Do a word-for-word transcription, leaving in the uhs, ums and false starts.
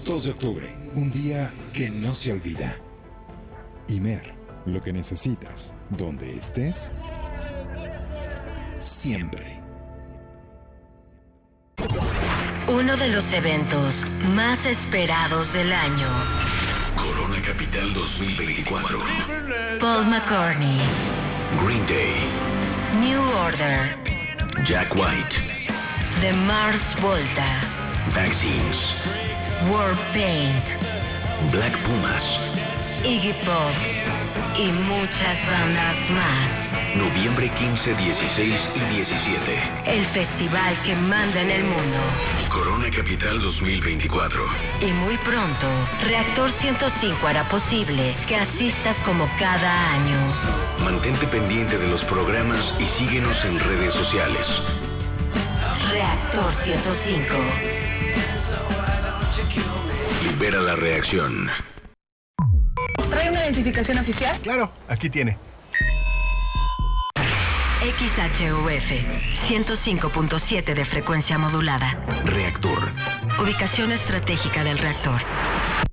dos de octubre, un día que no se olvida. Imer, lo que necesitas, donde estés, siempre. Uno de los eventos más esperados del año. Corona Capital dos mil veinticuatro. Paul McCartney. Green Day. New Order. Jack White. The Mars Volta. Vaccines. Warpaint. Black Pumas. Iggy Pop. Y muchas bandas más. Noviembre quince, dieciséis y diecisiete. El festival que manda en el mundo. Corona Capital dos mil veinticuatro. Y muy pronto, Reactor ciento cinco hará posible que asistas como cada año. Mantente pendiente de los programas y síguenos en redes sociales. Reactor ciento cinco. Libera la reacción. ¿Trae una identificación oficial? Claro, aquí tiene. X H U F ciento cinco punto siete de frecuencia modulada. Reactor. Ubicación estratégica del reactor.